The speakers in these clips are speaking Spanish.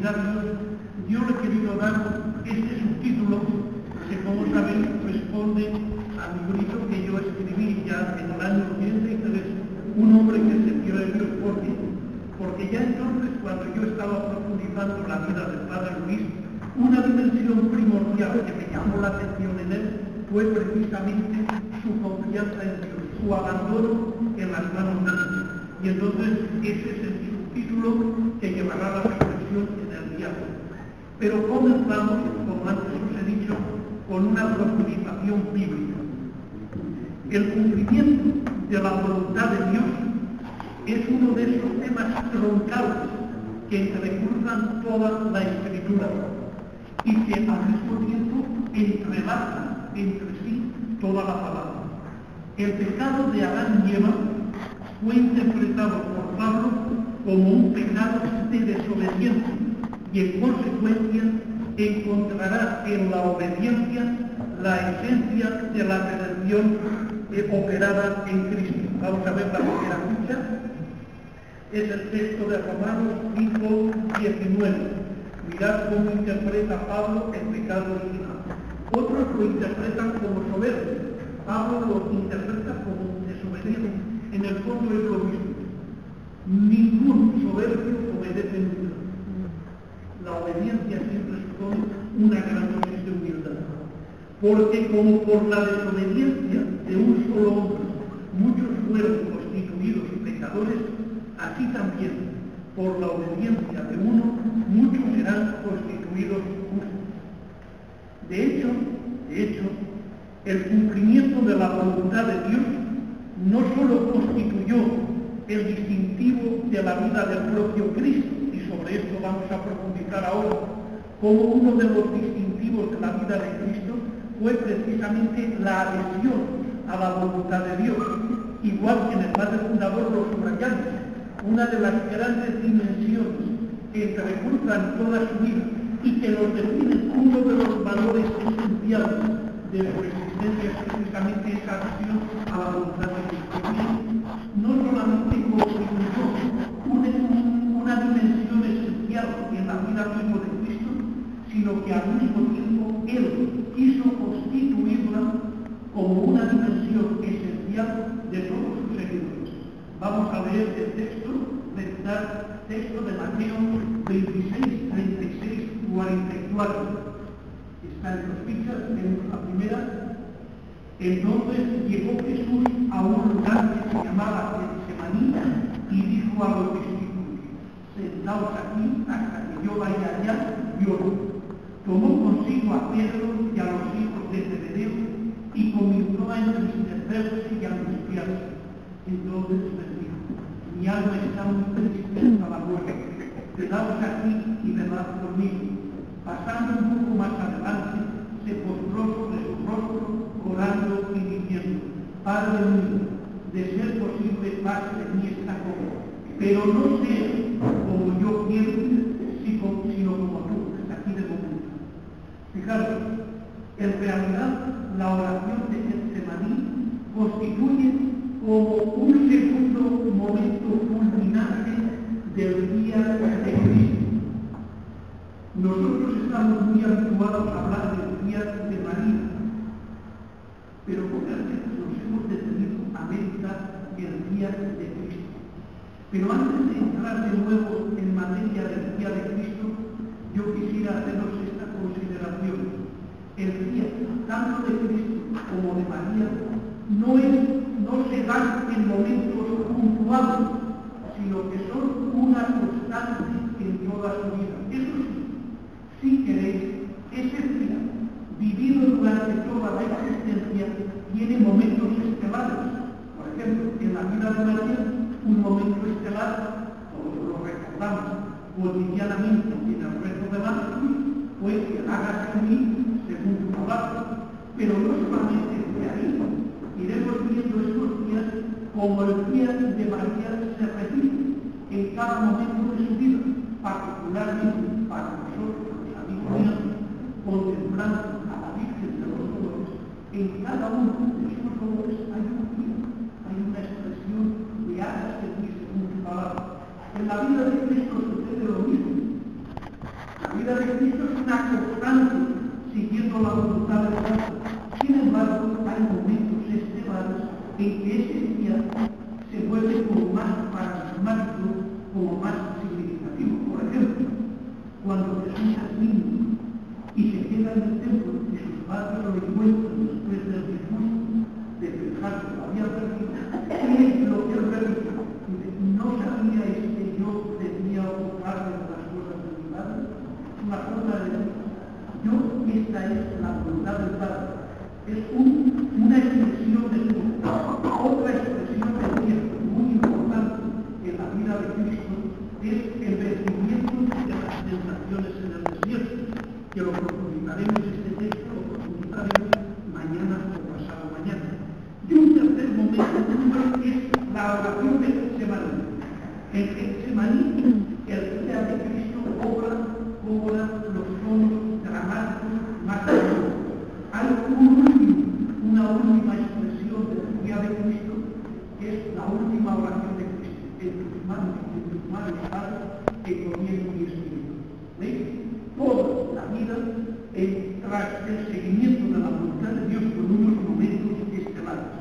seminarios, yo le he querido dar este subtítulo que, como sabéis, responde a mi libro que yo escribí ya en el año 83, Un hombre que se fió de Dios. Porque ya entonces, cuando yo estaba profundizando la vida del Padre Luis, una dimensión primordial que me llamó la atención en él fue precisamente su confianza en Dios, su abandono en las manos de Dios. Y entonces ese es el subtítulo que llevará la reflexión en el día de hoy. Pero comenzamos, como antes os he dicho, con una profundización bíblica. El cumplimiento de la voluntad de Dios es uno de esos temas troncales que entrecruzan toda la Escritura y que al mismo tiempo entrelazan entre sí toda la palabra. El pecado de Adán y Eva fue interpretado por Pablo como un pecado de desobediencia y en consecuencia encontrará en la obediencia la esencia de la redención operada en Cristo. Vamos a ver la primera ficha. Es el texto de Romanos 5:19. Mirad cómo interpreta Pablo el pecado original. Otros lo interpretan como soberbia. Pablo lo interpreta como desobediencia. En el fondo es lo mismo. Ningún soberbio obedece nunca. La obediencia siempre supone una gran dosis de humildad. Porque como por la desobediencia de un solo hombre muchos fueron constituidos pecadores, así también por la obediencia de uno muchos serán constituidos justos. De hecho, el cumplimiento de la voluntad de Dios no solo constituyó el distintivo de la vida del propio Cristo, y sobre esto vamos a profundizar ahora, como uno de los distintivos de la vida de Cristo fue precisamente la adhesión a la voluntad de Dios, igual que en el Padre Fundador lo subrayamos. Una de las grandes dimensiones que entrecruzan toda su vida y que nos definen uno de los valores esenciales de su existencia es precisamente esa adhesión a la voluntad de Dios. No solamente constituyó una dimensión esencial en la vida misma de Cristo, sino que al mismo tiempo Él quiso constituirla como una dimensión esencial de todos sus seguidores. Vamos a leer el texto de Mateo 26, 36, 44. Está en las fichas, tenemos la primera. Entonces llegó Jesús a un lugar que se llamaba Getsemaní y dijo a los discípulos: sentaos aquí hasta que yo vaya allá y oro. Tomó consigo a Pedro y a los hijos de Zebedeo y comenzó a entristecerse y a angustiarse. Entonces les dijo: mi alma está muy triste hasta la muerte. Quedaos aquí y velad conmigo. Pasando un poco más adelante, se postró sobre su rostro, orando y diciendo: Padre mío, de ser posible, pase de mí esta copa, pero no sea como yo quiero, sino como tú. Hasta aquí de momento. Fijaros, en realidad la oración de Getsemaní constituye como un segundo momento culminante del día de Cristo. Nosotros estamos muy habituados a hablar del día de María, pero pocas veces nos hemos detenido a meditar el día de Cristo. Pero antes de entrar de nuevo en materia del día de Cristo, yo quisiera haceros esta consideración. El día tanto de Cristo como de María no se dan en momentos puntuales, sino que son una constante en toda su vida. Eso sí, si queréis, ese día, vivido durante toda la existencia, tiene momentos estelares. Por ejemplo, en la vida de María, un momento estelar, todos lo recordamos cotidianamente en el rezo de Ángeles, fue que hágase en mí según tu palabra. Pero no solamente de ahí, iremos viendo estos días como el día de María se repite en cada momento de su vida, particularmente para nosotros, los amigos míos, contemplando a la Virgen de los Dolores. En cada uno de sus dolores hay un día, hay una expresión de hágase en mí según tu palabra. En la vida de Cristo sucede lo mismo. vida de Cristo es una constante, siguiendo la voluntad de Dios. Sin embargo, hay momentos estelares en que ese día se vuelve como más paradigmático, como más significativo. Por ejemplo, cuando Jesús es niño y se queda en el templo y sus padres lo encuentran después del disgusto de pensar que lo había perdido, ¿qué es lo que él repite? ¿No sabíais que yo debía ocuparme de las cosas de mi padre? Una cosa de Dios. Esta es la voluntad del Padre. Es una expresión de su voluntad. Otra expresión del tiempo muy importante en la vida de Cristo es el vencimiento de las tentaciones en el desierto, que lo profundizaremos este texto, lo profundizaremos mañana o pasado mañana. Y un tercer momento es la oración de Getsemaní. En Getsemaní, el día de Cristo cobra los tonos dramáticos más altos. Hay una última expresión de la día de Cristo, que es la última oración de Cristo. En tus manos, Padre, encomiendo mi espíritu. ¿Veis? Toda la vida tras el seguimiento de la voluntad de Dios con unos momentos estelares.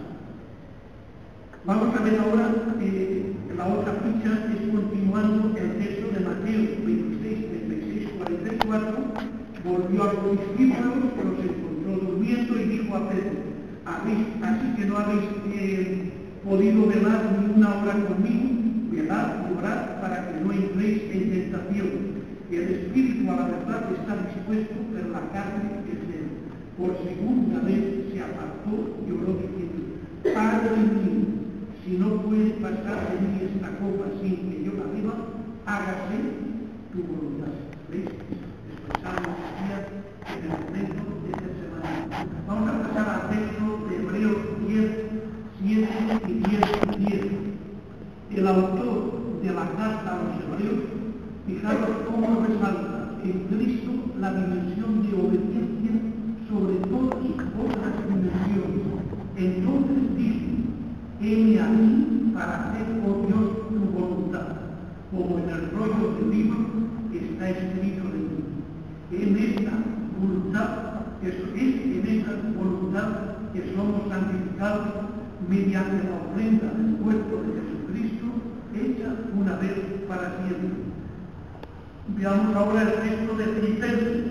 Vamos a ver ahora la otra ficha, es continuando el texto de Mateo 26, 44. Volvió a los discípulos, que los encontró durmiendo, y dijo a Pedro: así que no habéis podido velar ni una hora conmigo, velad y orad para que no entréis en tentación. El espíritu a la verdad está dispuesto, pero la carne es débil. Por segunda vez se apartó y oró diciendo: Padre mío, si no puede pasar de mí esta copa sin que yo la beba, hágase tu voluntad. ¿Veis? Expresamos en el momento de esta semana. Vamos a pasar al texto de Hebreos 10, 7 y 10. El autor de la carta a los Hebreos, fijaros cómo resalta en Cristo la dimensión de obediencia sobre todas otras dimensiones. Entonces dice: heme aquí para hacer, oh Dios, tu voluntad, como en el rollo del libro está escrito de mí. En esta voluntad, es en esta voluntad que somos santificados mediante la ofrenda del cuerpo de Jesucristo, hecha una vez para siempre. Veamos ahora el texto de Filipenses,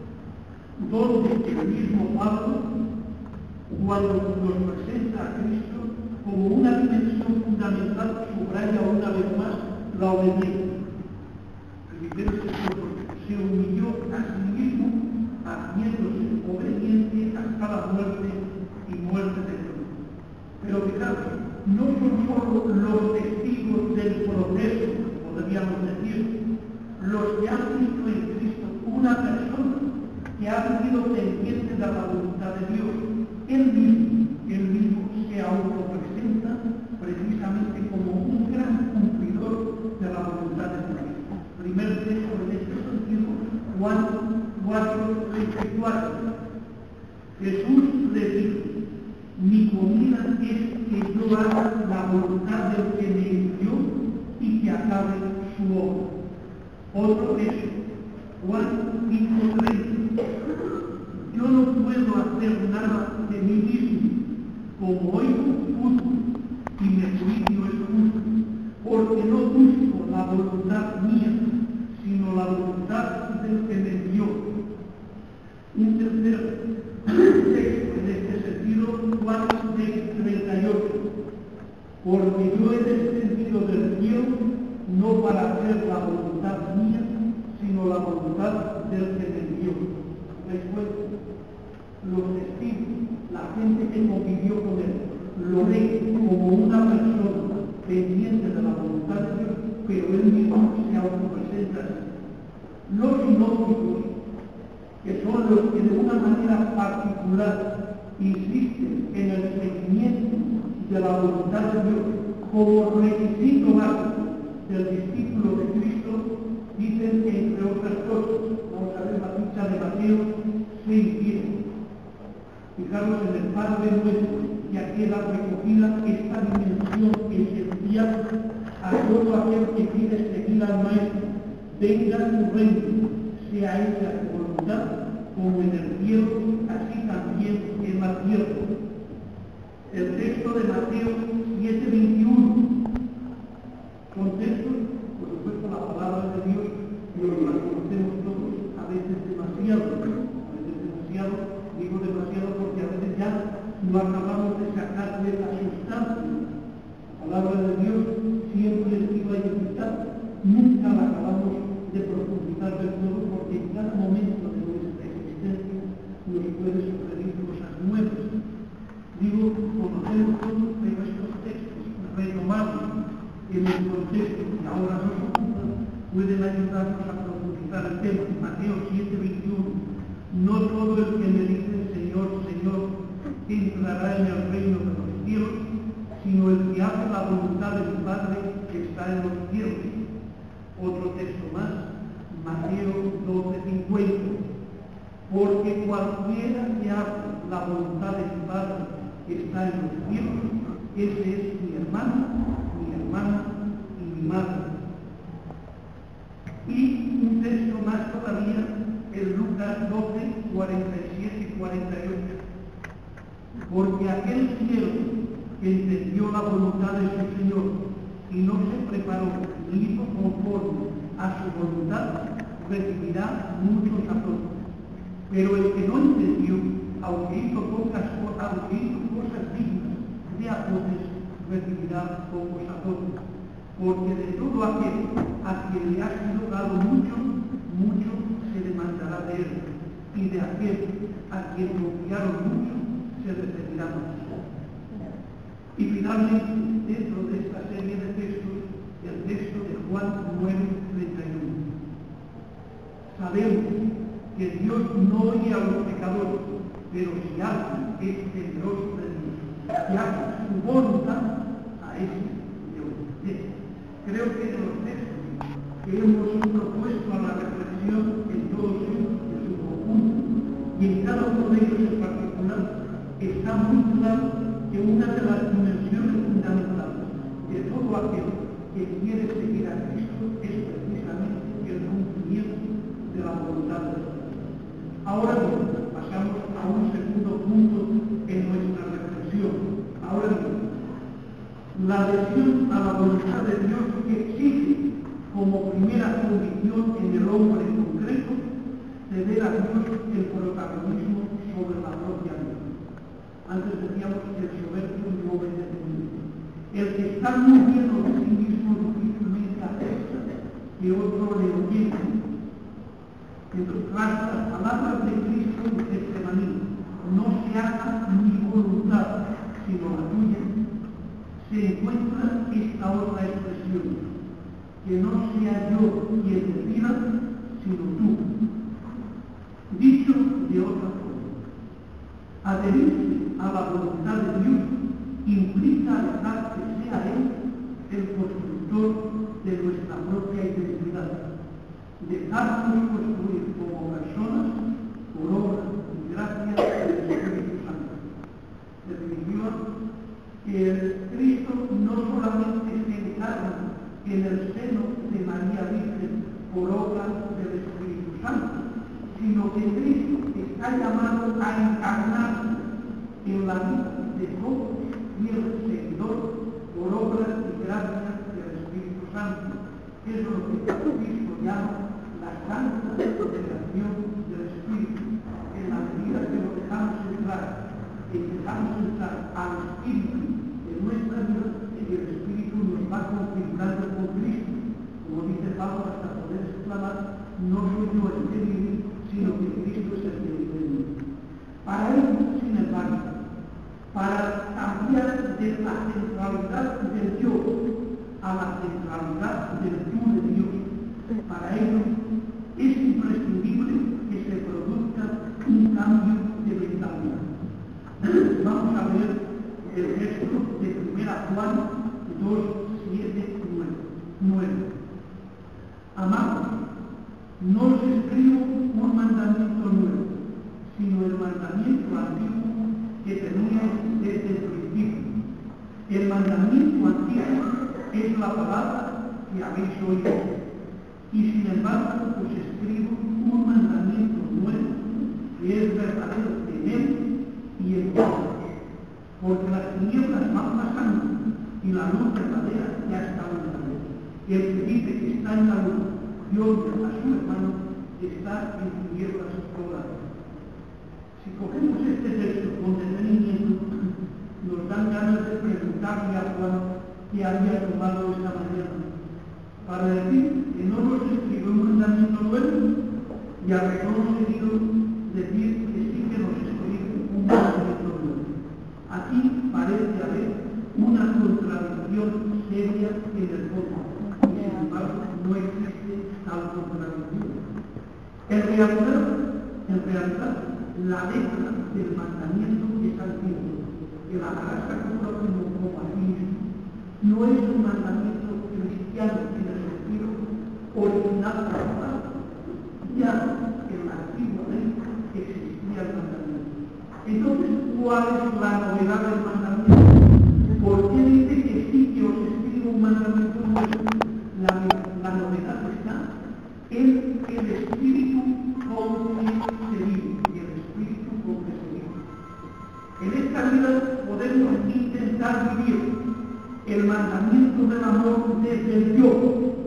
donde el mismo Pablo, cuando nos presenta a Cristo como una dimensión fundamental, subraya una vez más la obediencia. Filipenses se humilló a sí mismo, haciéndose obediente hasta la muerte y muerte de cruz. Pero fijaros, no son solo los testigos del progreso, podríamos decir, los que han visto en Cristo una persona que ha vivido pendiente de la voluntad de Dios. Él mismo se autopresenta precisamente como un gran cumplidor de la voluntad de Dios. Primer texto en este sentido, Juan 4:34. Jesús le dijo: mi comida es que yo haga la voluntad del que me envió y que acabe su obra. Otro texto, Juan 5:30. Yo no puedo hacer nada de mí mismo, como oigo justo y mi juicio es justo, porque no busco la voluntad mía, sino la voluntad del que me envió. Un tercer texto en este sentido, Juan 6:38. Porque yo he descendido del cielo no para hacer la voluntad mía, sino la voluntad del que me envió. Después, los testigos, la gente que convivió con él, lo ven como una persona pendiente de la voluntad de Dios, pero él mismo se autopresenta así. Los sinópticos, que son los que de una manera particular insisten en el seguimiento de la voluntad de Dios como requisito básico del discípulo de Cristo, dicen que, entre otras cosas, vamos a ver la ficha de Mateo 6:10. Fijaros en el Padre Nuestro, ya queda recogida esta dimensión esencial a todo aquel que quiere seguir al Maestro. Venga tu reino, sea hecha tu voluntad, como en el cielo, así también en la tierra. El texto de Mateo 7:21, contexto, por supuesto, la palabra de Dios, lo conocemos todos, a veces demasiado, digo demasiado porque a veces ya no acabamos de sacar de la sustancia. La palabra de Dios siempre iba a edificar, nunca la acabamos de profundizar del todo porque en cada momento de nuestra existencia nos puede suceder cosas nuevas. Digo, conocemos todos, pero estos textos retomados en el contexto que ahora nos ocupa pueden ayudarnos a profundizar el tema. Mateo 7:21, no todo el que me dice Señor, Señor, entrará en el reino de los cielos, sino el que hace la voluntad de mi Padre que está en los cielos. Otro texto más, Mateo 12:50, porque cualquiera que hace la voluntad de mi Padre que está en los cielos, ese es mi hermano, mi hermana y mi madre. Y un texto más todavía, en Lucas 12:47 y 48. Porque aquel cielo que entendió la voluntad de su Señor y no se preparó ni hizo conforme a su voluntad, recibirá muchos azotes. Pero el que no entendió, aunque hizo cosas dignas de azotes, recibirá pocos azotes. Porque de todo aquel a quien le ha sido dado mucho, mucho se demandará de él, y de aquel a quien confiaron mucho, se recibirá más. Y finalmente, dentro de esta serie de textos, el texto de Juan 9:31. Sabemos que Dios no oye a los pecadores, pero si alguien es temeroso de Dios y hace su voluntad, a ese le obedecerá. Creo que de los textos que hemos propuesto a la reflexión en todos ellos, en su conjunto, y en cada uno de ellos en particular, está muy claro que una de las dimensiones fundamentales de todo aquel que quiere seguir a Cristo es precisamente el cumplimiento de la voluntad de Dios. Ahora bien, pasamos a un segundo punto en nuestra reflexión. Ahora bien, la adhesión a la voluntad de Dios exige como primera condición en el hombre en concreto ceder a Dios el protagonismo sobre la propia vida. Antes decíamos que el soberbio no obedece mucho. El que está muy lleno de sí mismo difícilmente acepta que otro le obligue. Entonces, las palabras de Cristo en Getsemaní, no se haga mi voluntad, sino la tuya, se encuentra esta otra expresión, que no sea yo quien decida, sino tú. Dicho de otra forma, adherirse a la voluntad de Dios implica dejar que sea Él el constructor de nuestra propia identidad, dejarnos construir como personas por obra y gracia del Espíritu Santo. En definitiva, que el Cristo no solamente se encarna en el seno de María Virgen por obra del Espíritu Santo, sino que Cristo está llamado a encarnarse en la vida de todo fiel seguidor por obra y gracia del Espíritu Santo, que es lo que Cristo llama la santa operación del Espíritu. En la medida que lo dejamos entrar, al Espíritu de nuestra vida, y el Espíritu nos va configurando con Cristo. Como dice Pablo, hasta poder exclamar, no soy yo el que vive, sino que Cristo es el que vive en mí. Para ello, sin embargo, para cambiar de la centralidad del yo a la centralidad del tú de Dios, para ello es imprescindible que se produzca un cambio de mentalidad. Vamos a ver el texto de 1 Juan 2:7-9. Amados, no os escribo un mandamiento nuevo, sino el mandamiento antiguo que teníais desde el principio. El mandamiento antiguo es la palabra que habéis oído, y sin embargo os escribo un y odia a su hermano está en tinieblas todas. Si cogemos este texto con detenimiento, nos dan ganas de preguntarle a Juan qué había tomado esta mañana, para decir que no nos escribió un mandamiento nuevo y a reconocer seguido decir que sí que nos escribe un mandamiento nuevo. Aquí parece haber una contradicción seria en el fondo, y sin embargo no existe tal contradicción. En realidad, la letra del mandamiento es antiguo, que la raza como aquí no es un mandamiento cristiano en el sentido original de la palabra. Ya en la antigua ley existía el mandamiento. Entonces, ¿cuál es la novedad del mandamiento? ¿Por qué dice que sí que os escribo un mandamiento nuevo? La novedad está en el espíritu con que se vive, y el espíritu con que se vive. En esta vida podemos intentar vivir el mandamiento del amor desde el yo.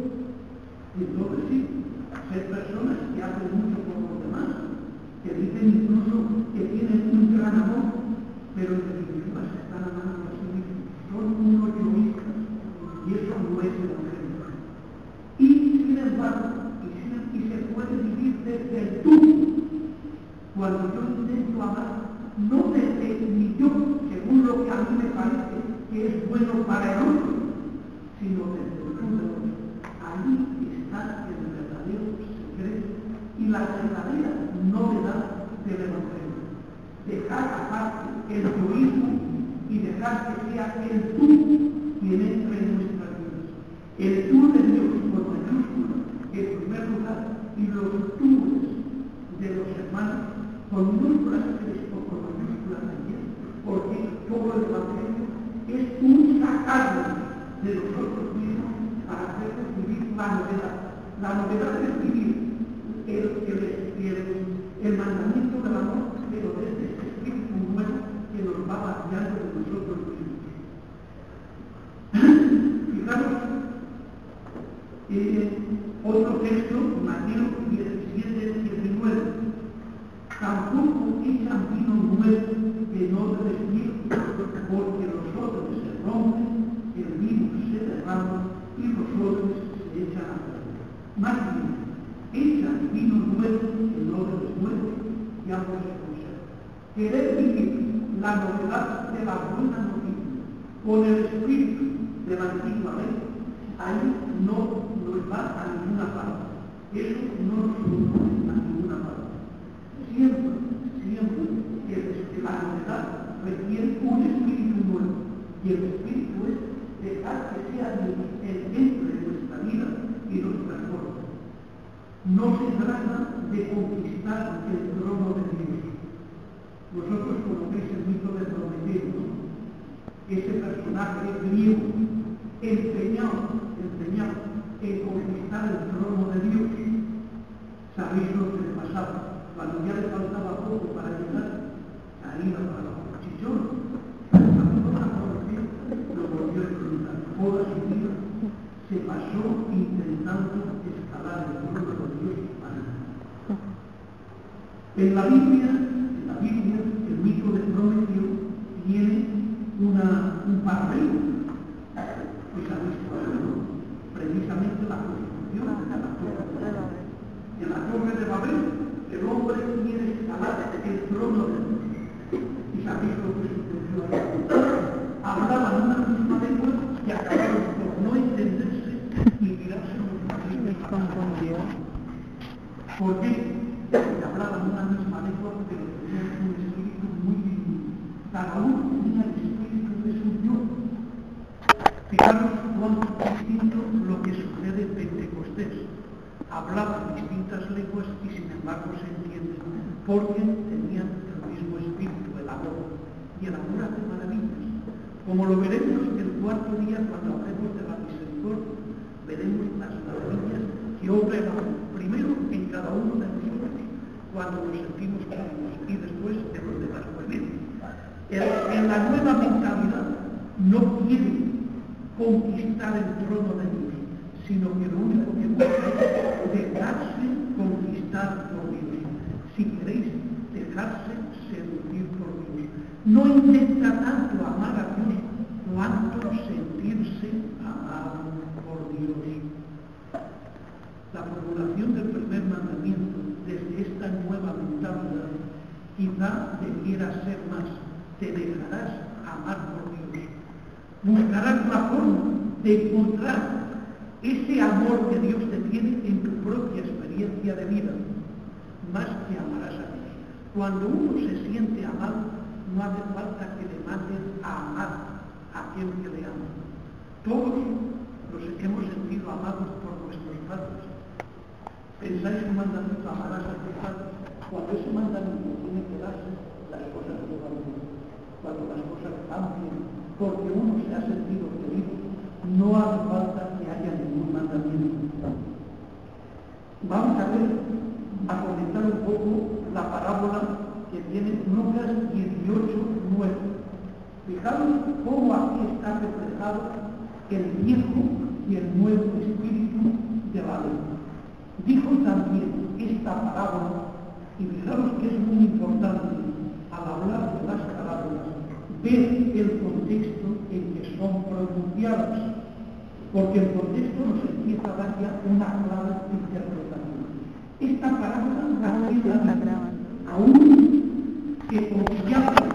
Entonces sí, hay personas que hacen mucho por los demás, que dicen incluso que tienen un gran amor, pero en definitiva se están amando a sí mismos. Son unos egoístas, y eso no es el evangelio. Y sin embargo, y se puede vivir desde el tú. Cuando yo intento amar, no desde mi yo, según lo que a mí me parece que es bueno para el otro, sino desde el tú del otro. Ahí está el verdadero secreto y la verdadera novedad del evangelio. Dejar aparte el egoísmo y dejar que sea el tú quien entre en nuestras vidas. El tú de Dios con mayúscula, en primer lugar, y los túes de los hermanos con minúsculas o con mayúsculas también, porque todo el evangelio es un sacarnos de nosotros mismos para hacernos vivir la novedad. La novedad es vivir el mandamiento del amor, pero desde este espíritu nuevo que nos va vaciando de nosotros mismos. Fijaros, otro texto, Mateo 17-19. Tampoco echan vino nuevo en odres viejos, porque los odres se rompen, el vino se derrama y los odres se echan a perder. Más bien, echan vino nuevo en odres nuevos y ambos se conservan. Querer vivir la novedad de la buena noticia con el espíritu de la antigua ley, ahí no nos va a ninguna parte. Eso no nos conduce a ninguna parte. Siempre que la novedad requiere un espíritu nuevo, y el espíritu es dejar que sea el centro de nuestra vida y nos transforme. No se trata de conquistar el trono de Dios. Vosotros conocéis el mito de Prometeo, ¿no? Ese personaje griego empeñado en conquistar el trono de Dios. ¿Sabéis lo que le pasaba? Cuando ya le faltaba poco para llegar, salía para los cuchillones. Lo volvió a enfrentar. Toda su vida se pasó intentando escalar el trono de Dios para nada. En la Biblia, el mito de Prometeo tiene un paralelo. Pues sabéis cuál es, ¿no? Precisamente la construcción de la Torre de Babel. En la Torre de Babel, el hombre quiere escalar el trono de Dios. Y sabéis lo que sucedió ahí. Hablaban una misma lengua y acabaron por no entenderse y tirarse los maridos. ¿Por qué? Porque hablaban una misma lengua, pero tenían un espíritu muy divino. Cada uno tenía el espíritu de su Dios. Fijaros cuán distinto lo que sucede en Pentecostés. Hablaban distintas lenguas y sin embargo se entienden, porque tenían el mismo espíritu, el amor. Y el amor hace maravillas. Como lo veremos el cuarto día cuando hablemos de la misericordia, veremos las maravillas que obra el amor, primero en cada uno de nosotros, cuando nos sentimos cómodos, y después en los demás. En la nueva mentalidad no quiere conquistar el trono de Dios, sino que lo único que busca es dejarse conquistar por Dios. Si queréis dejarse seducir por Dios. No intenta tanto amar a Dios cuanto sentirse amado por Dios. La formulación del primer mandamiento desde esta nueva mentalidad quizá debiera ser más: te dejarás amar por Dios. Buscarás la forma de encontrar ese amor que Dios te tiene en tu propia experiencia de vida, más que amarás a Dios. Cuando uno se siente amado, no hace falta que le manden a amar a aquel que le ama. Todos nos hemos sentido amados por nuestros padres. Pensáis un mandamiento: amarás a tu padre. Cuando ese mandamiento tiene que darse, las cosas no van bien. Cuando las cosas cambian, porque uno se ha sentido querido, no hace falta que haya ningún mandamiento. Vamos a comentar un poco la parábola que tiene Lucas 18:9. Fijaros cómo aquí está reflejado el viejo y el nuevo espíritu de la ley. Dijo también esta parábola, y fijaros que es muy importante al hablar de las parábolas, ver el contexto en que son pronunciadas, porque el contexto nos empieza a dar ya una clara interpretación. Esta parábola refiere a un que confiaba